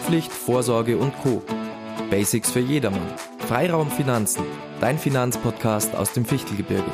Schulpflicht, Vorsorge und Co. Basics für jedermann. Freiraum Finanzen, dein Finanzpodcast aus dem Fichtelgebirge.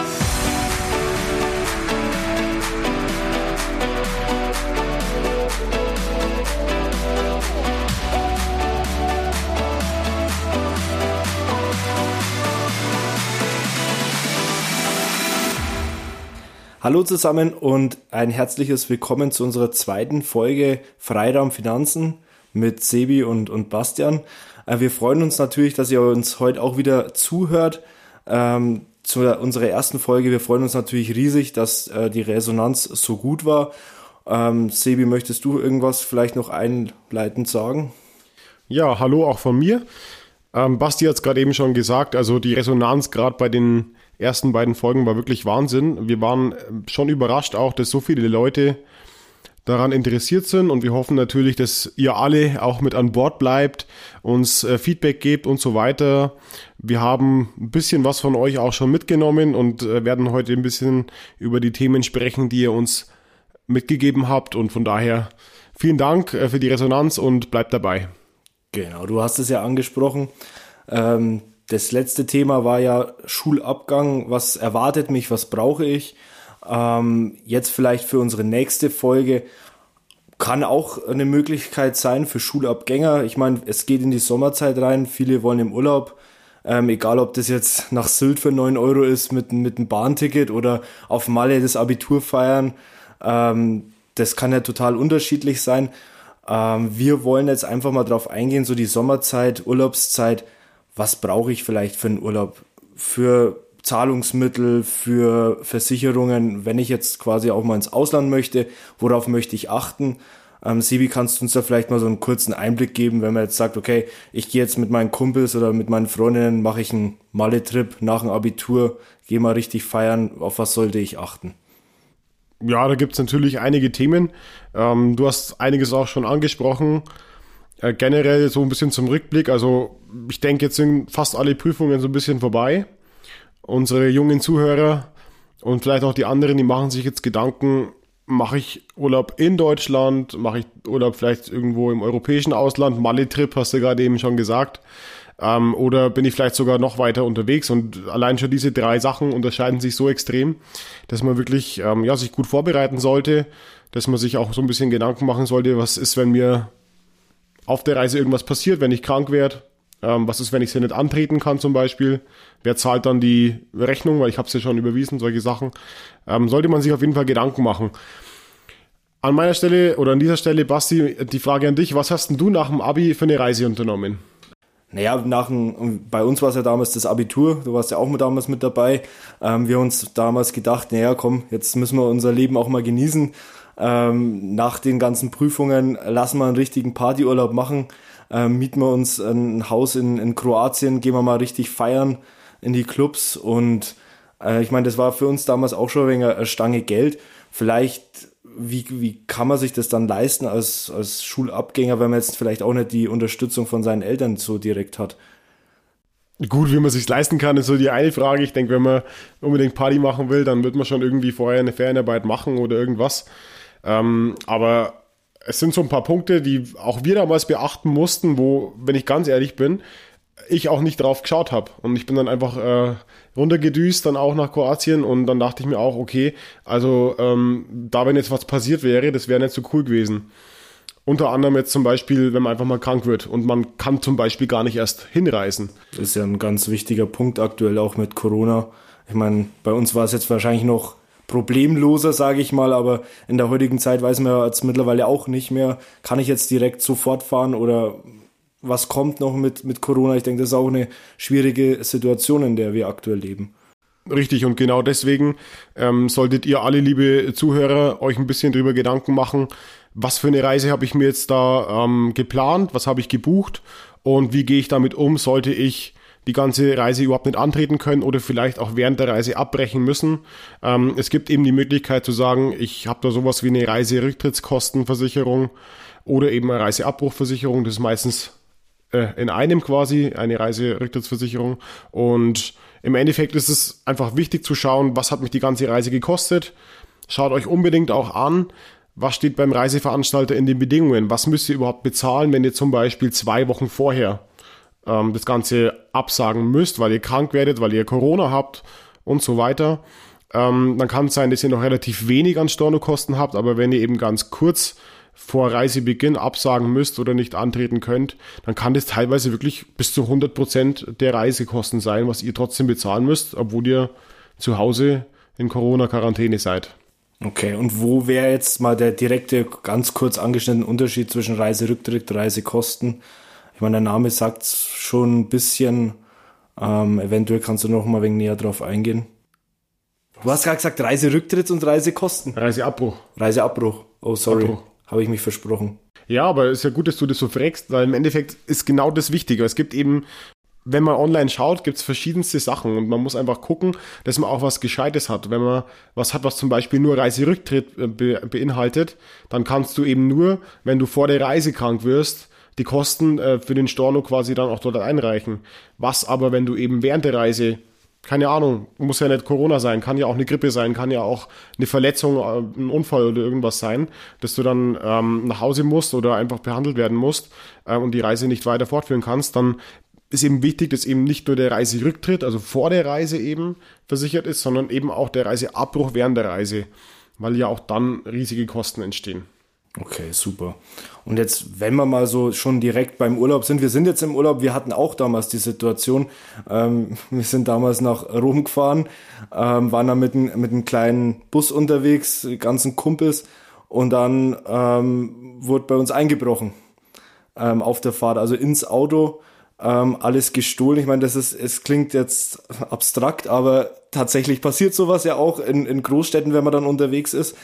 Hallo zusammen und ein herzliches Willkommen zu unserer zweiten Folge Freiraum Finanzen mit Sebi und Bastian. Wir freuen uns natürlich, dass ihr uns heute auch wieder zuhört zu unserer ersten Folge. Wir freuen uns natürlich riesig, dass die Resonanz so gut war. Sebi, möchtest du irgendwas vielleicht noch einleitend sagen? Ja, hallo auch von mir. Basti hat es gerade eben schon gesagt, also die Resonanz gerade bei den ersten beiden Folgen war wirklich Wahnsinn. Wir waren schon überrascht auch, dass so viele Leute daran interessiert sind und wir hoffen natürlich, dass ihr alle auch mit an Bord bleibt, uns Feedback gebt und so weiter. Wir haben ein bisschen was von euch auch schon mitgenommen und werden heute ein bisschen über die Themen sprechen, die ihr uns mitgegeben habt und von daher vielen Dank für die Resonanz und bleibt dabei. Genau, du hast es ja angesprochen. Das letzte Thema war ja Schulabgang. Was erwartet mich? Was brauche ich? Jetzt vielleicht für unsere nächste Folge kann auch eine Möglichkeit sein für Schulabgänger. Ich meine, es geht in die Sommerzeit rein. Viele wollen im Urlaub. Egal, ob das jetzt nach Sylt für 9 Euro ist mit einem Bahnticket oder auf Malle das Abitur feiern. Das kann ja total unterschiedlich sein. Wir wollen jetzt einfach mal drauf eingehen, so die Sommerzeit, Urlaubszeit. Was brauche ich vielleicht für einen Urlaub? Für Zahlungsmittel, für Versicherungen, wenn ich jetzt quasi auch mal ins Ausland möchte, worauf möchte ich achten? Sebi, kannst du uns da vielleicht mal so einen kurzen Einblick geben, wenn man jetzt sagt, okay, ich gehe jetzt mit meinen Kumpels oder mit meinen Freundinnen, mache ich einen Malle-Trip nach dem Abitur, gehe mal richtig feiern, auf was sollte ich achten? Ja, da gibt es natürlich einige Themen. Du hast einiges auch schon angesprochen. Generell so ein bisschen zum Rückblick, also ich denke, jetzt sind fast alle Prüfungen so ein bisschen vorbei. Unsere jungen Zuhörer und vielleicht auch die anderen, die machen sich jetzt Gedanken, mache ich Urlaub in Deutschland, mache ich Urlaub vielleicht irgendwo im europäischen Ausland, Malle-Trip, hast du gerade eben schon gesagt, oder bin ich vielleicht sogar noch weiter unterwegs und allein schon diese 3 Sachen unterscheiden sich so extrem, dass man wirklich sich gut vorbereiten sollte, dass man sich auch so ein bisschen Gedanken machen sollte, was ist, wenn mir auf der Reise irgendwas passiert, wenn ich krank werde, was ist, wenn ich sie nicht antreten kann zum Beispiel, wer zahlt dann die Rechnung, weil ich habe es ja schon überwiesen, solche Sachen, sollte man sich auf jeden Fall Gedanken machen. An meiner Stelle oder an dieser Stelle, Basti, die Frage an dich, was hast denn du nach dem Abi für eine Reise unternommen? Naja, bei uns war es ja damals das Abitur, du warst ja auch damals mit dabei, wir haben uns damals gedacht, naja komm, jetzt müssen wir unser Leben auch mal genießen. Nach den ganzen Prüfungen lassen wir einen richtigen Partyurlaub machen, mieten wir uns ein Haus in Kroatien, gehen wir mal richtig feiern in die Clubs und ich meine, das war für uns damals auch schon ein wenig eine Stange Geld. Vielleicht, wie kann man sich das dann leisten als Schulabgänger, wenn man jetzt vielleicht auch nicht die Unterstützung von seinen Eltern so direkt hat? Gut, wie man sich leisten kann, ist so die eine Frage. Ich denke, wenn man unbedingt Party machen will, dann wird man schon irgendwie vorher eine Ferienarbeit machen oder irgendwas. Aber es sind so ein paar Punkte, die auch wir damals beachten mussten, wo, wenn ich ganz ehrlich bin, ich auch nicht drauf geschaut habe. Und ich bin dann einfach runtergedüst, dann auch nach Kroatien und dann dachte ich mir auch, okay, also da wenn jetzt was passiert wäre, das wäre nicht so cool gewesen. Unter anderem jetzt zum Beispiel, wenn man einfach mal krank wird und man kann zum Beispiel gar nicht erst hinreisen. Das ist ja ein ganz wichtiger Punkt aktuell auch mit Corona. Ich meine, bei uns war es jetzt wahrscheinlich noch problemloser, sage ich mal, aber in der heutigen Zeit weiß man ja jetzt mittlerweile auch nicht mehr, kann ich jetzt direkt sofort fahren oder was kommt noch mit Corona? Ich denke, das ist auch eine schwierige Situation, in der wir aktuell leben. Richtig, und genau deswegen solltet ihr alle, liebe Zuhörer, euch ein bisschen drüber Gedanken machen, was für eine Reise habe ich mir jetzt da geplant, was habe ich gebucht und wie gehe ich damit um, sollte ich die ganze Reise überhaupt nicht antreten können oder vielleicht auch während der Reise abbrechen müssen. Es gibt eben die Möglichkeit zu sagen, ich habe da sowas wie eine Reiserücktrittskostenversicherung oder eben eine Reiseabbruchversicherung. Das ist meistens in einem quasi eine Reiserücktrittsversicherung. Und im Endeffekt ist es einfach wichtig zu schauen, was hat mich die ganze Reise gekostet. Schaut euch unbedingt auch an, was steht beim Reiseveranstalter in den Bedingungen? Was müsst ihr überhaupt bezahlen, wenn ihr zum Beispiel 2 Wochen vorher das Ganze absagen müsst, weil ihr krank werdet, weil ihr Corona habt und so weiter. Dann kann es sein, dass ihr noch relativ wenig an Stornokosten habt, aber wenn ihr eben ganz kurz vor Reisebeginn absagen müsst oder nicht antreten könnt, dann kann das teilweise wirklich bis zu 100% der Reisekosten sein, was ihr trotzdem bezahlen müsst, obwohl ihr zu Hause in Corona-Quarantäne seid. Okay, und wo wäre jetzt mal der direkte, ganz kurz angeschnittene Unterschied zwischen Reiserücktritt, Reisekosten? Ich meine, der Name sagt schon ein bisschen, eventuell kannst du noch mal ein wenig näher drauf eingehen. Du hast gerade gesagt Reiserücktritt und Reisekosten. Reiseabbruch. Reiseabbruch. Oh, sorry. Abbruch. Habe ich mich versprochen. Ja, aber es ist ja gut, dass du das so fragst, weil im Endeffekt ist genau das Wichtige. Es gibt eben, wenn man online schaut, gibt es verschiedenste Sachen und man muss einfach gucken, dass man auch was Gescheites hat. Wenn man was hat, was zum Beispiel nur Reiserücktritt beinhaltet, dann kannst du eben nur, wenn du vor der Reise krank wirst, die Kosten für den Storno quasi dann auch dort einreichen. Was aber, wenn du eben während der Reise, keine Ahnung, muss ja nicht Corona sein, kann ja auch eine Grippe sein, kann ja auch eine Verletzung, ein Unfall oder irgendwas sein, dass du dann nach Hause musst oder einfach behandelt werden musst und die Reise nicht weiter fortführen kannst, dann ist eben wichtig, dass eben nicht nur der Reiserücktritt, also vor der Reise eben versichert ist, sondern eben auch der Reiseabbruch während der Reise, weil ja auch dann riesige Kosten entstehen. Okay, super. Und jetzt, wenn wir mal so schon direkt beim Urlaub sind, wir sind jetzt im Urlaub, wir hatten auch damals die Situation, wir sind damals nach Rom gefahren, waren dann mit einem kleinen Bus unterwegs, die ganzen Kumpels, und dann wurde bei uns eingebrochen auf der Fahrt, also ins Auto, alles gestohlen. Ich meine, es klingt jetzt abstrakt, aber tatsächlich passiert sowas ja auch in Großstädten, wenn man dann unterwegs ist.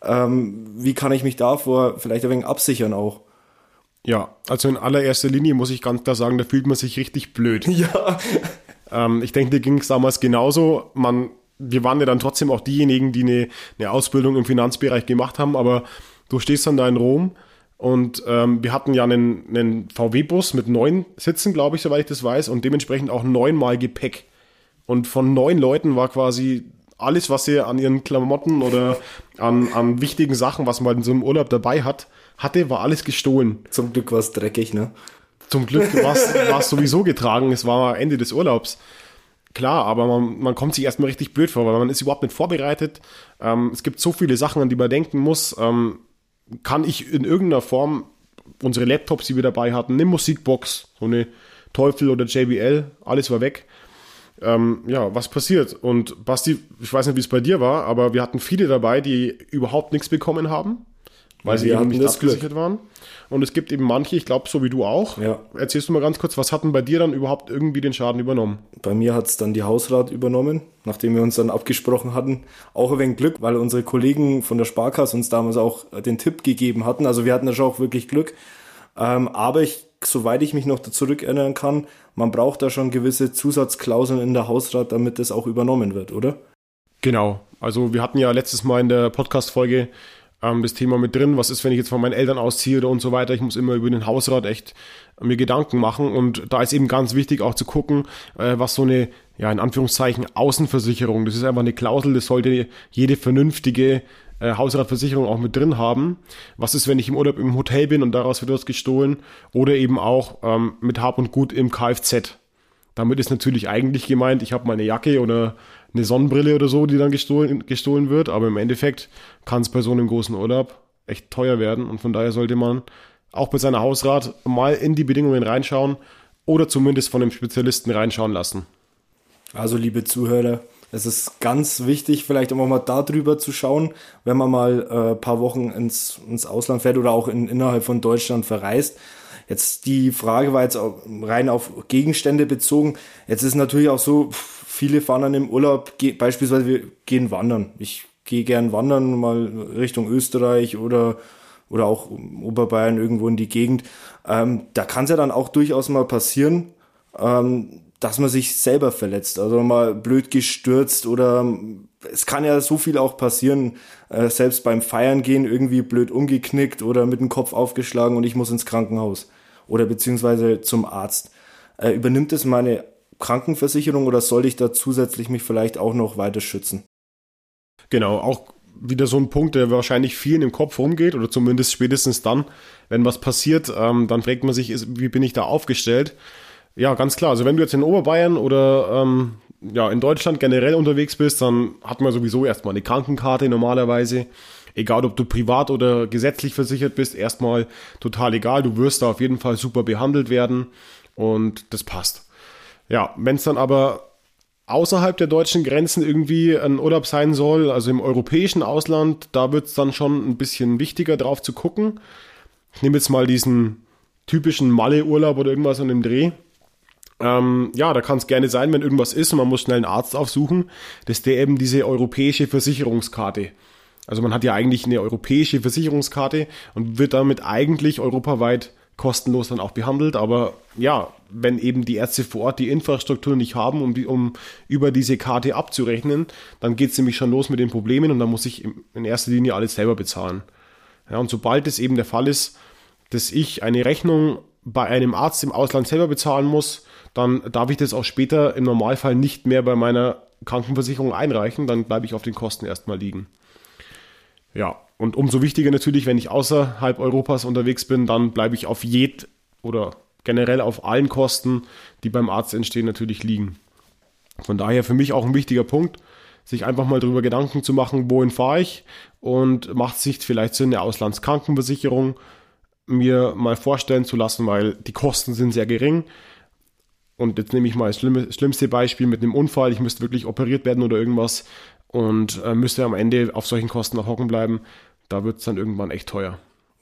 Wie kann ich mich davor vielleicht ein wenig absichern auch? Ja, also in allererster Linie muss ich ganz klar sagen, da fühlt man sich richtig blöd. Ja. Ich denke, dir ging es damals genauso. Wir waren ja dann trotzdem auch diejenigen, die eine Ausbildung im Finanzbereich gemacht haben, aber du stehst dann da in Rom und wir hatten ja einen VW-Bus mit 9 Sitzen, glaube ich, soweit ich das weiß, und dementsprechend auch 9-mal Gepäck. Und von 9 Leuten war quasi alles, was sie an ihren Klamotten oder an wichtigen Sachen, was man in so einem Urlaub dabei hatte, war alles gestohlen. Zum Glück war es dreckig, ne? Zum Glück war es sowieso getragen. Es war Ende des Urlaubs. Klar, aber man kommt sich erstmal richtig blöd vor, weil man ist überhaupt nicht vorbereitet. Es gibt so viele Sachen, an die man denken muss. Kann ich in irgendeiner Form unsere Laptops, die wir dabei hatten, eine Musikbox, so eine Teufel oder JBL, alles war weg. Was passiert? Und Basti, ich weiß nicht, wie es bei dir war, aber wir hatten viele dabei, die überhaupt nichts bekommen haben, weil sie eben nicht abgesichert waren. Und es gibt eben manche, ich glaube, so wie du auch. Ja. Erzählst du mal ganz kurz, was hat denn bei dir dann überhaupt irgendwie den Schaden übernommen? Bei mir hat es dann die Hausrat übernommen, nachdem wir uns dann abgesprochen hatten. Auch ein wenig Glück, weil unsere Kollegen von der Sparkasse uns damals auch den Tipp gegeben hatten. Also wir hatten da schon auch wirklich Glück. Aber soweit ich mich noch zurückerinnern kann, man braucht da schon gewisse Zusatzklauseln in der Hausrat, damit das auch übernommen wird, oder? Genau. Also wir hatten ja letztes Mal in der Podcast-Folge das Thema mit drin, was ist, wenn ich jetzt von meinen Eltern ausziehe oder und so weiter. Ich muss immer über den Hausrat echt mir Gedanken machen, und da ist eben ganz wichtig auch zu gucken, was so eine, ja, in Anführungszeichen Außenversicherung, das ist einfach eine Klausel, das sollte jede vernünftige Hausratversicherung auch mit drin haben. Was ist, wenn ich im Urlaub im Hotel bin und daraus wird was gestohlen, oder eben auch mit Hab und Gut im Kfz. Damit ist natürlich eigentlich gemeint, ich habe mal eine Jacke oder eine Sonnenbrille oder so, die dann gestohlen wird, aber im Endeffekt kann es bei so einem großen Urlaub echt teuer werden, und von daher sollte man auch bei seiner Hausrat mal in die Bedingungen reinschauen oder zumindest von einem Spezialisten reinschauen lassen. Also liebe Zuhörer, es ist ganz wichtig, vielleicht auch mal darüber zu schauen, wenn man mal ein paar Wochen ins Ausland fährt oder auch innerhalb von Deutschland verreist. Jetzt die Frage war jetzt auch rein auf Gegenstände bezogen. Jetzt ist natürlich auch so, viele fahren dann im Urlaub, beispielsweise wir gehen wandern. Ich gehe gern wandern, mal Richtung Österreich oder auch Oberbayern irgendwo in die Gegend. Da kann es ja dann auch durchaus mal passieren, dass man sich selber verletzt, also mal blöd gestürzt, oder es kann ja so viel auch passieren, selbst beim Feiern gehen irgendwie blöd umgeknickt oder mit dem Kopf aufgeschlagen und ich muss ins Krankenhaus oder beziehungsweise zum Arzt. Übernimmt es meine Krankenversicherung oder soll ich da zusätzlich mich vielleicht auch noch weiter schützen? Genau, auch wieder so ein Punkt, der wahrscheinlich vielen im Kopf rumgeht oder zumindest spätestens dann, wenn was passiert, dann fragt man sich, wie bin ich da aufgestellt? Ja, ganz klar. Also wenn du jetzt in Oberbayern oder in Deutschland generell unterwegs bist, dann hat man sowieso erstmal eine Krankenkarte normalerweise. Egal, ob du privat oder gesetzlich versichert bist, erstmal total egal. Du wirst da auf jeden Fall super behandelt werden und das passt. Ja, wenn es dann aber außerhalb der deutschen Grenzen irgendwie ein Urlaub sein soll, also im europäischen Ausland, da wird es dann schon ein bisschen wichtiger drauf zu gucken. Ich nehme jetzt mal diesen typischen Malle-Urlaub oder irgendwas an dem Dreh. Da kann es gerne sein, wenn irgendwas ist und man muss schnell einen Arzt aufsuchen, dass der eben diese europäische Versicherungskarte. Also man hat ja eigentlich eine europäische Versicherungskarte und wird damit eigentlich europaweit kostenlos dann auch behandelt. Aber ja, wenn eben die Ärzte vor Ort die Infrastruktur nicht haben, um über diese Karte abzurechnen, dann geht es nämlich schon los mit den Problemen und dann muss ich in erster Linie alles selber bezahlen. Ja, und sobald es eben der Fall ist, dass ich eine Rechnung bei einem Arzt im Ausland selber bezahlen muss, dann darf ich das auch später im Normalfall nicht mehr bei meiner Krankenversicherung einreichen, dann bleibe ich auf den Kosten erstmal liegen. Ja, und umso wichtiger natürlich, wenn ich außerhalb Europas unterwegs bin, dann bleibe ich auf oder generell auf allen Kosten, die beim Arzt entstehen, natürlich liegen. Von daher für mich auch ein wichtiger Punkt, sich einfach mal darüber Gedanken zu machen, wohin fahre ich und macht es sich vielleicht Sinn, eine Auslandskrankenversicherung mir mal vorstellen zu lassen, weil die Kosten sind sehr gering. Und jetzt nehme ich mal das schlimmste Beispiel mit einem Unfall, ich müsste wirklich operiert werden oder irgendwas und müsste am Ende auf solchen Kosten noch hocken bleiben, da wird es dann irgendwann echt teuer.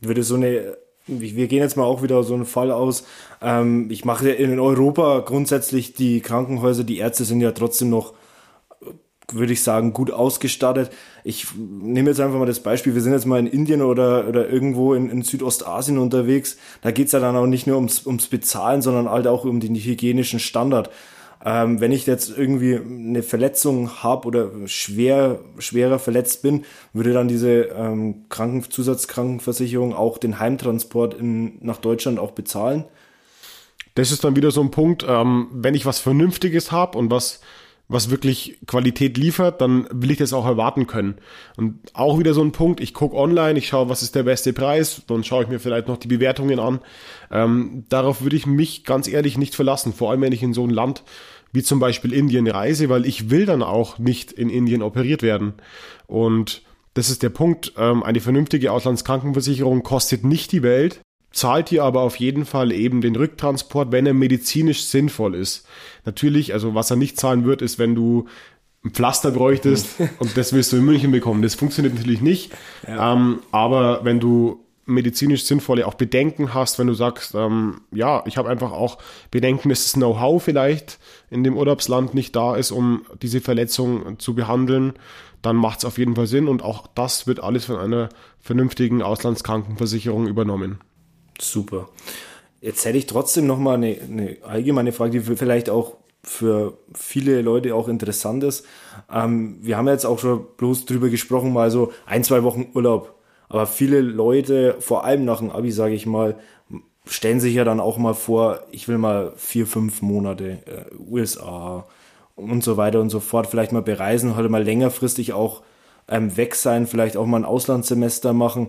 Wir gehen jetzt mal auch wieder so einen Fall aus. Ich mache ja in Europa grundsätzlich die Krankenhäuser, die Ärzte sind ja trotzdem noch, würde ich sagen, gut ausgestattet. Ich nehme jetzt einfach mal das Beispiel, wir sind jetzt mal in Indien oder irgendwo in Südostasien unterwegs. Da geht's ja dann auch nicht nur ums Bezahlen, sondern halt auch um den hygienischen Standard. Wenn ich jetzt irgendwie eine Verletzung habe oder schwerer verletzt bin, würde dann diese Zusatzkrankenversicherung auch den Heimtransport nach Deutschland auch bezahlen? Das ist dann wieder so ein Punkt, wenn ich was Vernünftiges habe und was wirklich Qualität liefert, dann will ich das auch erwarten können. Und auch wieder so ein Punkt, ich gucke online, ich schaue, was ist der beste Preis, dann schaue ich mir vielleicht noch die Bewertungen an. Darauf würde ich mich ganz ehrlich nicht verlassen, vor allem wenn ich in so ein Land wie zum Beispiel Indien reise, weil ich will dann auch nicht in Indien operiert werden. Und das ist der Punkt, eine vernünftige Auslandskrankenversicherung kostet nicht die Welt, zahlt dir aber auf jeden Fall eben den Rücktransport, wenn er medizinisch sinnvoll ist. Natürlich, also was er nicht zahlen wird, ist, wenn du ein Pflaster bräuchtest und das willst du in München bekommen. Das funktioniert natürlich nicht, ja. Aber wenn du medizinisch sinnvolle auch Bedenken hast, wenn du sagst, ich habe einfach auch Bedenken, dass das Know-how vielleicht in dem Urlaubsland nicht da ist, um diese Verletzung zu behandeln, dann macht es auf jeden Fall Sinn und auch das wird alles von einer vernünftigen Auslandskrankenversicherung übernommen. Super. Jetzt hätte ich trotzdem nochmal eine allgemeine Frage, die vielleicht auch für viele Leute auch interessant ist. Wir haben jetzt auch schon bloß drüber gesprochen, mal so 1-2 Wochen Urlaub. Aber viele Leute, vor allem nach dem Abi, sage ich mal, stellen sich ja dann auch mal vor, ich will mal 4-5 Monate USA und so weiter und so fort, vielleicht mal bereisen, halt mal längerfristig auch weg sein, vielleicht auch mal ein Auslandssemester machen.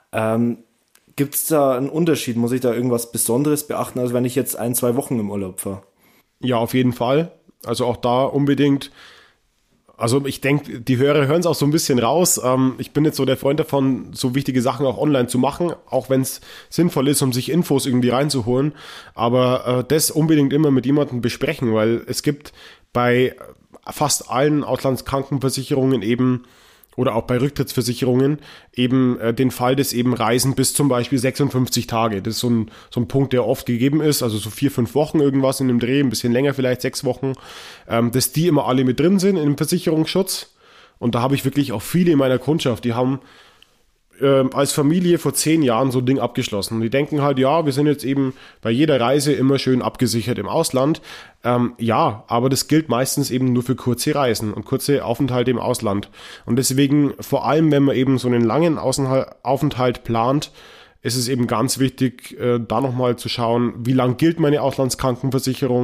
Gibt es da einen Unterschied? Muss ich da irgendwas Besonderes beachten, als wenn ich jetzt 1-2 Wochen im Urlaub fahre? Ja, auf jeden Fall. Also auch da unbedingt. Also ich denke, die Hörer hören es auch so ein bisschen raus. Ich bin jetzt so der Freund davon, so wichtige Sachen auch online zu machen, auch wenn es sinnvoll ist, um sich Infos irgendwie reinzuholen. Aber das unbedingt immer mit jemandem besprechen, weil es gibt bei fast allen Auslandskrankenversicherungen eben oder auch bei Rücktrittsversicherungen eben den Fall des eben Reisen bis zum Beispiel 56 Tage. Das ist so ein Punkt, der oft gegeben ist, also so 4-5 Wochen irgendwas in dem Dreh, ein bisschen länger vielleicht 6 Wochen, dass die immer alle mit drin sind im Versicherungsschutz. Und da habe ich wirklich auch viele in meiner Kundschaft, die haben als Familie vor 10 Jahren so ein Ding abgeschlossen. Und die denken halt, ja, wir sind jetzt eben bei jeder Reise immer schön abgesichert im Ausland. Ja, aber das gilt meistens eben nur für kurze Reisen und kurze Aufenthalte im Ausland. Und deswegen, vor allem wenn man eben so einen langen Aufenthalt plant, ist es eben ganz wichtig, da nochmal zu schauen, wie lang gilt meine Auslandskrankenversicherung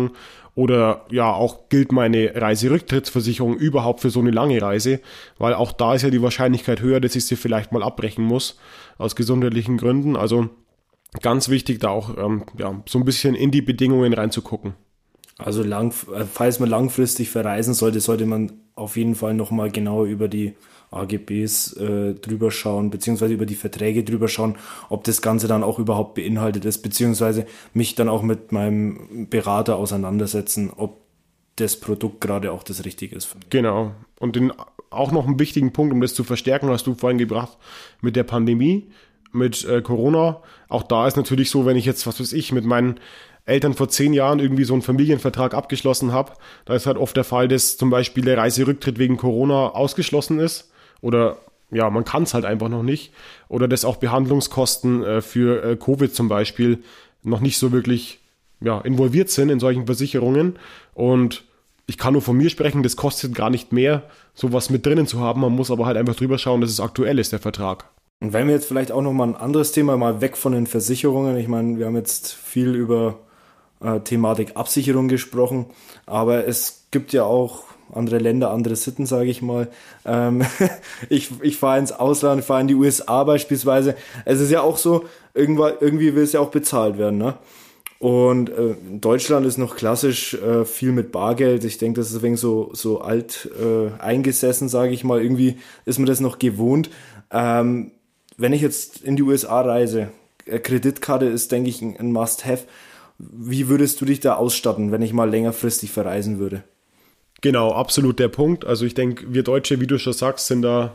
Oder ja, auch gilt meine Reiserücktrittsversicherung überhaupt für so eine lange Reise, weil auch da ist ja die Wahrscheinlichkeit höher, dass ich sie vielleicht mal abbrechen muss, aus gesundheitlichen Gründen. Also ganz wichtig, da auch so ein bisschen in die Bedingungen reinzugucken. Also falls man langfristig verreisen sollte man auf jeden Fall nochmal genauer über die AGBs drüber schauen, beziehungsweise über die Verträge drüber schauen, ob das Ganze dann auch überhaupt beinhaltet ist, beziehungsweise mich dann auch mit meinem Berater auseinandersetzen, ob das Produkt gerade auch das Richtige ist für mich. Genau. Und auch noch einen wichtigen Punkt, um das zu verstärken, hast du vorhin gebracht, mit der Pandemie, mit Corona. Auch da ist natürlich so, wenn ich jetzt, mit meinen Eltern vor 10 Jahren irgendwie so einen Familienvertrag abgeschlossen habe, da ist halt oft der Fall, dass zum Beispiel der Reiserücktritt wegen Corona ausgeschlossen ist oder ja, man kann es halt einfach noch nicht oder dass auch Behandlungskosten für Covid zum Beispiel noch nicht so wirklich involviert sind in solchen Versicherungen und ich kann nur von mir sprechen, das kostet gar nicht mehr, sowas mit drinnen zu haben, man muss aber halt einfach drüber schauen, dass es aktuell ist, der Vertrag. Und wenn wir jetzt vielleicht auch nochmal ein anderes Thema, mal weg von den Versicherungen, ich meine, wir haben jetzt viel über Thematik Absicherung gesprochen, aber es gibt ja auch andere Länder, andere Sitten, sage ich mal. Ich fahre ins Ausland, fahre in die USA beispielsweise. Es ist ja auch so, irgendwie will es ja auch bezahlt werden, ne? Und in Deutschland ist noch klassisch viel mit Bargeld. Ich denke, das ist ein wenig so alt eingesessen, sage ich mal. Irgendwie ist man das noch gewohnt. Wenn ich jetzt in die USA reise, Kreditkarte ist, denke ich, ein Must-Have. Wie würdest du dich da ausstatten, wenn ich mal längerfristig verreisen würde? Genau, absolut der Punkt. Also ich denke, wir Deutsche, wie du schon sagst, sind da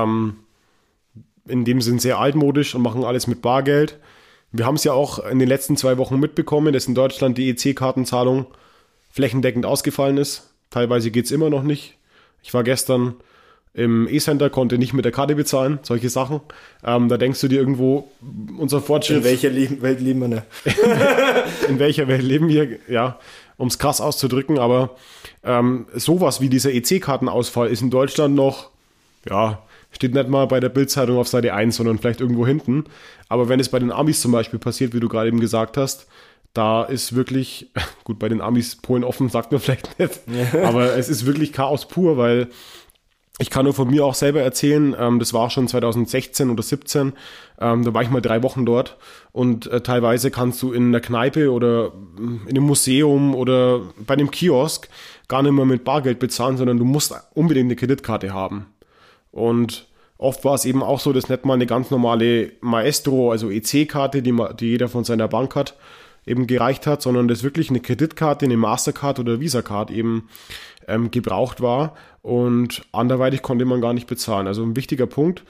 in dem Sinn sehr altmodisch und machen alles mit Bargeld. Wir haben es ja auch in den letzten 2 Wochen mitbekommen, dass in Deutschland die EC-Kartenzahlung flächendeckend ausgefallen ist. Teilweise geht es immer noch nicht. Ich war gestern im E-Center, konnte nicht mit der Karte bezahlen, solche Sachen. Da denkst du dir irgendwo, unser Fortschritt... In welcher Welt leben wir denn? In welcher Welt leben wir, ja, um es krass auszudrücken. Aber sowas wie dieser EC-Kartenausfall ist in Deutschland noch, steht nicht mal bei der Bild-Zeitung auf Seite 1, sondern vielleicht irgendwo hinten. Aber wenn es bei den Amis zum Beispiel passiert, wie du gerade eben gesagt hast, da ist wirklich, gut, bei den Amis Polen offen, sagt man vielleicht nicht, aber es ist wirklich Chaos pur, weil ich kann nur von mir auch selber erzählen, das war schon 2016 oder 17, da war ich mal 3 Wochen dort und teilweise kannst du in einer Kneipe oder in einem Museum oder bei einem Kiosk gar nicht mehr mit Bargeld bezahlen, sondern du musst unbedingt eine Kreditkarte haben. Und oft war es eben auch so, dass nicht mal eine ganz normale Maestro, also EC-Karte, die jeder von seiner Bank hat, eben gereicht hat, sondern dass wirklich eine Kreditkarte, eine Mastercard oder Visa-Card eben gebraucht war und anderweitig konnte man gar nicht bezahlen. Also ein wichtiger Punkt,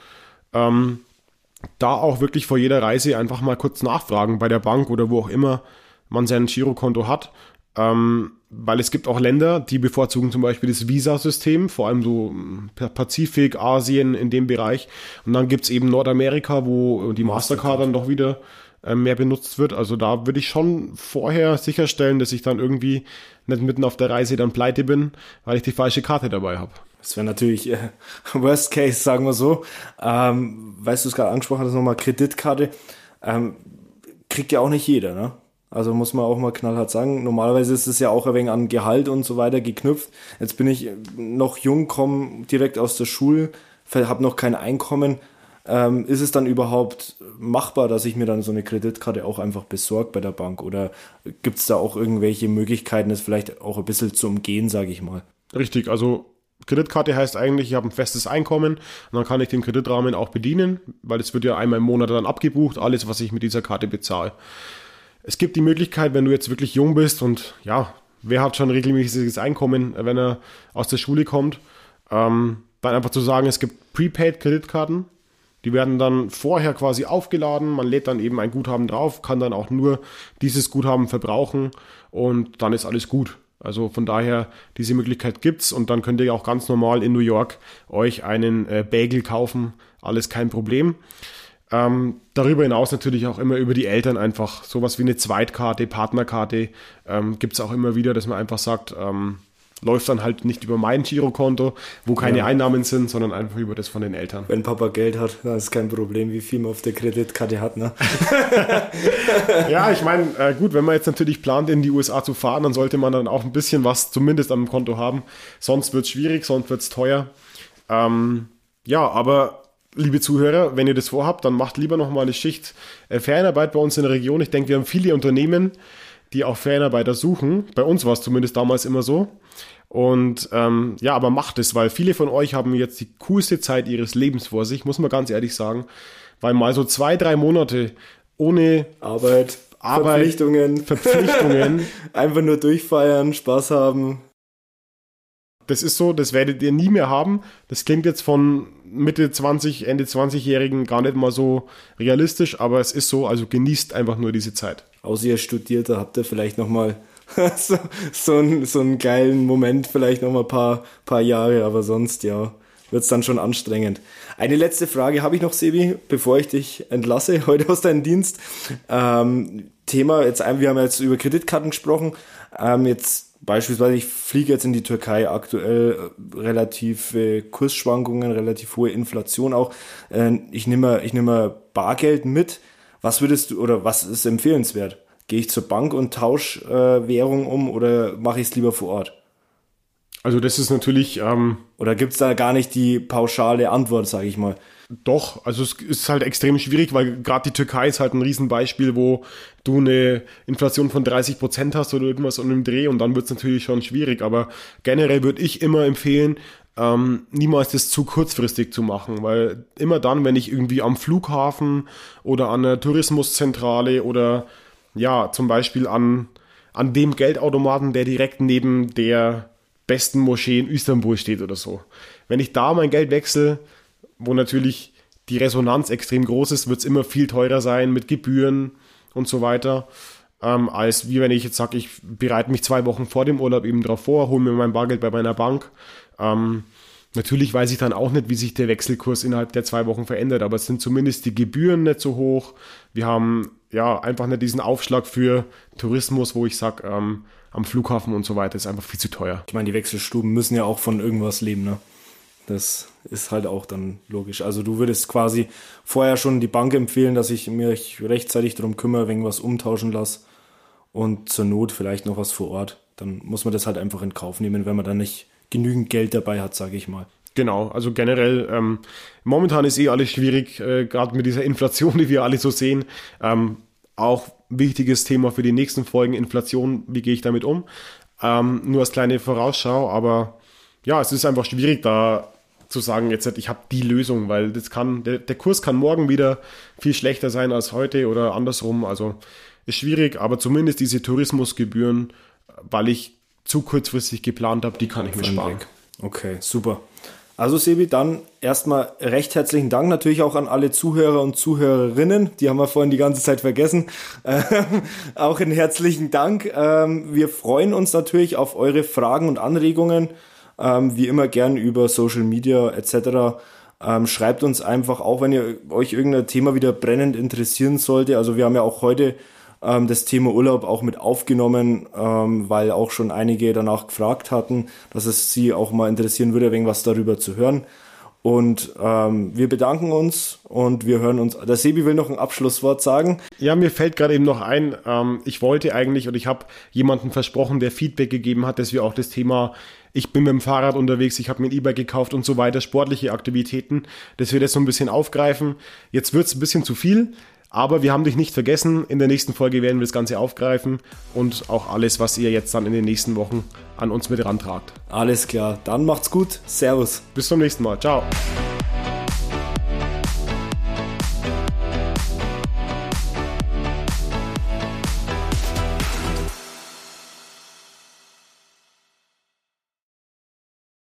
da auch wirklich vor jeder Reise einfach mal kurz nachfragen bei der Bank oder wo auch immer man sein Girokonto hat, weil es gibt auch Länder, die bevorzugen zum Beispiel das Visa-System, vor allem so Pazifik, Asien in dem Bereich und dann gibt es eben Nordamerika, wo die Mastercard dann doch wieder mehr benutzt wird. Also da würde ich schon vorher sicherstellen, dass ich dann irgendwie nicht mitten auf der Reise dann pleite bin, weil ich die falsche Karte dabei habe. Das wäre natürlich Worst Case, sagen wir so. Weißt du, es gerade angesprochen hast, nochmal Kreditkarte. Kriegt ja auch nicht jeder, ne? Also muss man auch mal knallhart sagen. Normalerweise ist es ja auch ein wenig an Gehalt und so weiter geknüpft. Jetzt bin ich noch jung, komme direkt aus der Schule, habe noch kein Einkommen. Ist es dann überhaupt machbar, dass ich mir dann so eine Kreditkarte auch einfach besorge bei der Bank? Oder gibt es da auch irgendwelche Möglichkeiten, das vielleicht auch ein bisschen zu umgehen, sage ich mal? Richtig, also Kreditkarte heißt eigentlich, ich habe ein festes Einkommen und dann kann ich den Kreditrahmen auch bedienen, weil es wird ja einmal im Monat dann abgebucht, alles, was ich mit dieser Karte bezahle. Es gibt die Möglichkeit, wenn du jetzt wirklich jung bist und ja, wer hat schon regelmäßiges Einkommen, wenn er aus der Schule kommt, dann einfach zu sagen, es gibt Prepaid-Kreditkarten. Die werden dann vorher quasi aufgeladen, man lädt dann eben ein Guthaben drauf, kann dann auch nur dieses Guthaben verbrauchen und dann ist alles gut. Also von daher, diese Möglichkeit gibt's und dann könnt ihr auch ganz normal in New York euch einen Bagel kaufen, alles kein Problem. Darüber hinaus natürlich auch immer über die Eltern einfach sowas wie eine Zweitkarte, Partnerkarte gibt's auch immer wieder, dass man einfach sagt, läuft dann halt nicht über mein Girokonto, wo keine Einnahmen sind, sondern einfach über das von den Eltern. Wenn Papa Geld hat, dann ist kein Problem, wie viel man auf der Kreditkarte hat, ne? Ja, ich meine, gut, wenn man jetzt natürlich plant, in die USA zu fahren, dann sollte man dann auch ein bisschen was zumindest am Konto haben. Sonst wird es schwierig, sonst wird es teuer. Ja, aber liebe Zuhörer, wenn ihr das vorhabt, dann macht lieber nochmal eine Schicht Ferienarbeit bei uns in der Region. Ich denke, wir haben viele Unternehmen, die auch Ferienarbeiter suchen. Bei uns war es zumindest damals immer so. Und ja, aber macht es, weil viele von euch haben jetzt die coolste Zeit ihres Lebens vor sich, muss man ganz ehrlich sagen. Weil mal so 2-3 Monate ohne Arbeit, Verpflichtungen. Einfach nur durchfeiern, Spaß haben. Das ist so, das werdet ihr nie mehr haben. Das klingt jetzt von Mitte 20, Ende 20-Jährigen gar nicht mal so realistisch, aber es ist so, also genießt einfach nur diese Zeit. Außer ihr studiert, da habt ihr vielleicht nochmal so einen geilen Moment, vielleicht nochmal ein paar Jahre, aber sonst, ja, wird's dann schon anstrengend. Eine letzte Frage habe ich noch, Sebi, bevor ich dich entlasse heute aus deinem Dienst. Thema, wir haben jetzt über Kreditkarten gesprochen, jetzt beispielsweise, ich fliege jetzt in die Türkei, aktuell relative Kursschwankungen, relativ hohe Inflation auch. Ich nehme Bargeld mit. Was würdest du oder was ist empfehlenswert? Gehe ich zur Bank und tausche Währung um oder mache ich es lieber vor Ort? Also das ist natürlich... oder gibt es da gar nicht die pauschale Antwort, sage ich mal? Doch, also es ist halt extrem schwierig, weil gerade die Türkei ist halt ein Riesenbeispiel, wo du eine Inflation von 30% hast oder irgendwas um den Dreh und dann wird es natürlich schon schwierig. Aber generell würde ich immer empfehlen, niemals das zu kurzfristig zu machen, weil immer dann, wenn ich irgendwie am Flughafen oder an der Tourismuszentrale oder ja, zum Beispiel an dem Geldautomaten, der direkt neben der besten Moschee in Istanbul steht oder so. Wenn ich da mein Geld wechsle, wo natürlich die Resonanz extrem groß ist, wird es immer viel teurer sein mit Gebühren und so weiter, als wie wenn ich jetzt sage, ich bereite mich 2 Wochen vor dem Urlaub eben drauf vor, hole mir mein Bargeld bei meiner Bank. Natürlich weiß ich dann auch nicht, wie sich der Wechselkurs innerhalb der 2 Wochen verändert, aber es sind zumindest die Gebühren nicht so hoch. Wir haben ja einfach nicht diesen Aufschlag für Tourismus, wo ich sage, am Flughafen und so weiter ist einfach viel zu teuer. Ich meine, die Wechselstuben müssen ja auch von irgendwas leben, ne? Das ist halt auch dann logisch. Also du würdest quasi vorher schon die Bank empfehlen, dass ich mich rechtzeitig darum kümmere, wenn was umtauschen lasse und zur Not vielleicht noch was vor Ort. Dann muss man das halt einfach in Kauf nehmen, wenn man dann nicht genügend Geld dabei hat, sage ich mal. Genau, also generell, momentan ist alles schwierig, gerade mit dieser Inflation, die wir alle so sehen. Auch wichtiges Thema für die nächsten Folgen, Inflation, wie gehe ich damit um? Nur als kleine Vorausschau, aber ja, es ist einfach schwierig, da zu sagen, jetzt ich habe die Lösung, weil der Kurs kann morgen wieder viel schlechter sein als heute oder andersrum. Also ist schwierig, aber zumindest diese Tourismusgebühren, weil ich zu kurzfristig geplant habe, die kann ich mir sparen. Okay, super. Also Sebi, dann erstmal recht herzlichen Dank natürlich auch an alle Zuhörer und Zuhörerinnen, die haben wir vorhin die ganze Zeit vergessen. Auch einen herzlichen Dank. Wir freuen uns natürlich auf eure Fragen und Anregungen, wie immer gern über Social Media etc. Schreibt uns einfach, auch wenn ihr euch irgendein Thema wieder brennend interessieren sollte. Also wir haben ja auch heute das Thema Urlaub auch mit aufgenommen, weil auch schon einige danach gefragt hatten, dass es sie auch mal interessieren würde, irgendwas darüber zu hören. Und wir bedanken uns und wir hören uns. Der Sebi will noch ein Abschlusswort sagen. Ja, mir fällt gerade eben noch ein, ich wollte eigentlich und ich habe jemandem versprochen, der Feedback gegeben hat, dass wir auch das Thema, ich bin mit dem Fahrrad unterwegs, ich habe mir ein E-Bike gekauft und so weiter, sportliche Aktivitäten, dass wir das so ein bisschen aufgreifen. Jetzt wird es ein bisschen zu viel, aber wir haben dich nicht vergessen. In der nächsten Folge werden wir das Ganze aufgreifen und auch alles, was ihr jetzt dann in den nächsten Wochen an uns mit rantragt. Alles klar, dann macht's gut. Servus. Bis zum nächsten Mal. Ciao.